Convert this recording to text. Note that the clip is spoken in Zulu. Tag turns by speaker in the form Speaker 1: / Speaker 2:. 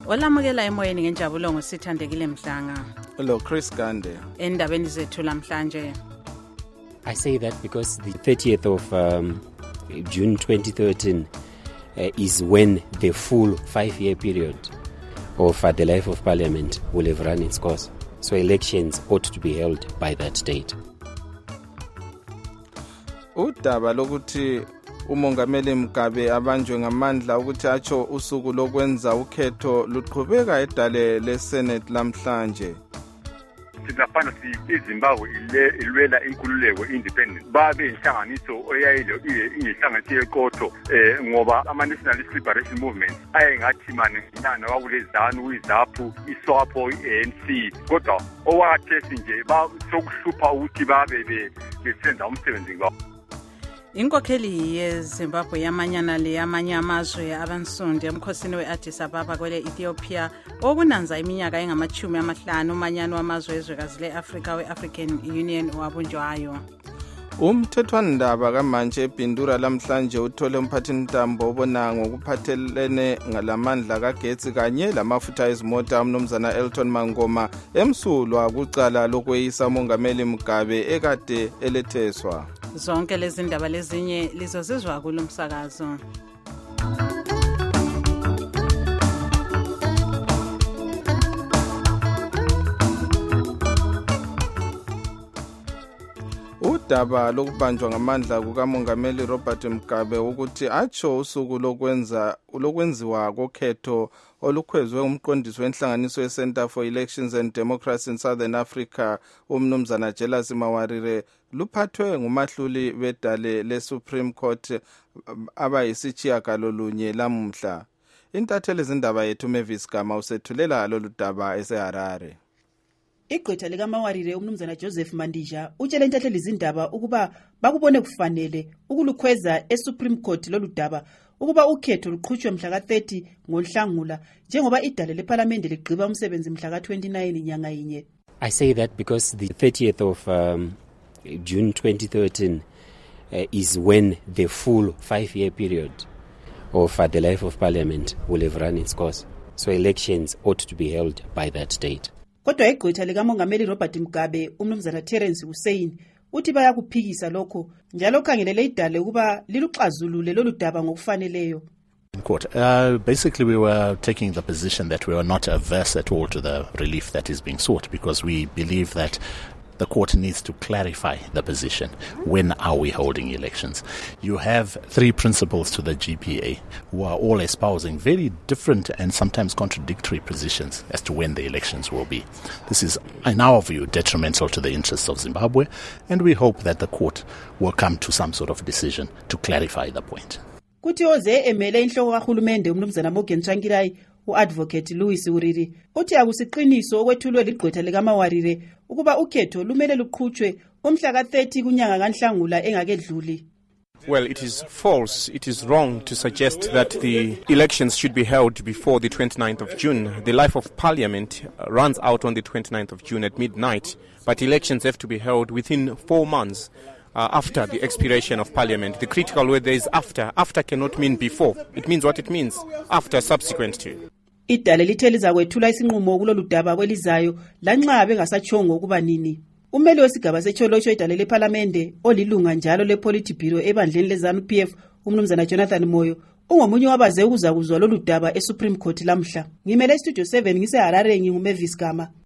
Speaker 1: Olamukela emoyeni ngenjabulo ngosithandekile Mhlanga.
Speaker 2: Hello, Chris Gande.
Speaker 1: Endabeni zethu lamhlanje.
Speaker 3: I say that because the 30th of June 2013 is when the full 5-year period of the life of Parliament will have run its course. So elections ought to be held by that date.
Speaker 2: Udaba lokuthi umongameli Mugabe abanjwe ngamandla ukuthi atsho usuku lokwenza ukhetho luqhubeka edale leSenate lamhlanje.
Speaker 4: Sizafana iZimbabwe ilwela inkululeko independent babe inhlanganiso oyayilo inhlanganiso yeqotho ngoba ama-Nationalist Liberation Movement ayengathi manje nyana wakulezana uyiZAPU iSWAPO iANC kodwa owathesi nje sokuhlupha ukuthi babe besenza umsebenzi wabo.
Speaker 1: Inkokheli yeZimbabwe yamanyana le yamanye amazwe abansundu emkhosini we-Addis Ababa kwele Ethiopia okunanza iminyaka engama-50 umanyano wamazwe ezwekazi le-Afrika we-African Union wabunjwayo.
Speaker 2: Umthethwandaba kamanje eBindura lamhlanje uthole umphathintambo obona ngokuphathelene ngalamandla kagetsi kanye lamafutha ezimota umnumzana Elton Mangoma emsulwa kucala lokweyisa umongameli Mugabe ekade eletheswa.
Speaker 1: Zonke lezi ndaba lezinye lizozizwa kulomsakazo.
Speaker 2: Udaba lokubanjwa ngamandla kukamongameli Robert Mugabe ukuthi atsho usuku lokwenziwa kokhetho olukhwezwe umqondisi wenhlanganiso yeCenter for Elections and Democracy in Southern Africa umnumzana Jelas Mawarire luphathwe ngumahluli bedale leSupreme Court abayisitshiyagalolunye lamuhla. Intatheli zindaba yethu Mavis Gama usethulela lolu daba eseHarare.
Speaker 5: Igqwetha likaMawarire umnumzana Joseph Mandija utshele intatheli zindaba ukuba bakubone kufanele ukulukhweza eSupreme Court lolu daba ukuba ukhetho luqhutshwe mhla ka-30 ngoNhlangula njengoba idale leParliament ligqiba umsebenzi mhla ka-29 nyanga yinye.
Speaker 3: I say that because the 30th of June 2013 is when the full 5-year period of the life of Parliament will have run its course. So elections ought to be held by that date.
Speaker 5: Kodwa igqwetha likamongameli Robert Mugabe umnumzana Terence Hussein uthi bayakuphikisa lokho njalo khangelele idale ukuba liluxazulule lolu daba ngokufaneleyo.
Speaker 6: Basically, we were taking the position that we were not averse at all to the relief that is being sought because we believe that the court needs to clarify the position. When are we holding elections? You have 3 principals to the GPA who are all espousing very different and sometimes contradictory positions as to when the elections will be. This is, in our view, detrimental to the interests of Zimbabwe, and we hope that the court will come to some sort of decision to clarify the point.
Speaker 5: Kuthi oze emele inhloko kahulumende umnumzana Morgan Tsvangirai uadvocate Louis Uriri uthi akusiqiniso okwethulwe ligqwetha likaMawarire ukuba ukhetho lumele luqhutshwe umhla ka-30 kunyanga kaNhlangula engakedluli.
Speaker 7: Well, it is false. It is wrong to suggest that the elections should be held before the 29th of June. The life of Parliament runs out on the 29th of June at midnight, but elections have to be held within 4 months. After the expiration of Parliament. The critical word there is after. After cannot mean before. It means what it means. After, subsequent to.
Speaker 5: Idale lithe lizakwethula isinqumo kulolu daba kwelizayo lanxa bengasatshongo ukuba nini. Ummeli wesigaba secholotsho idale leParliament olilunga njalo lePolitburo ebandleni leZANU-PF umnumzana Jonathan Moyo ungomunye wabaze ukuzakuzwa lolu daba eSupreme Court lamhla. Ngimele eStudio 7 ngiseHarare nginguMavis Gama.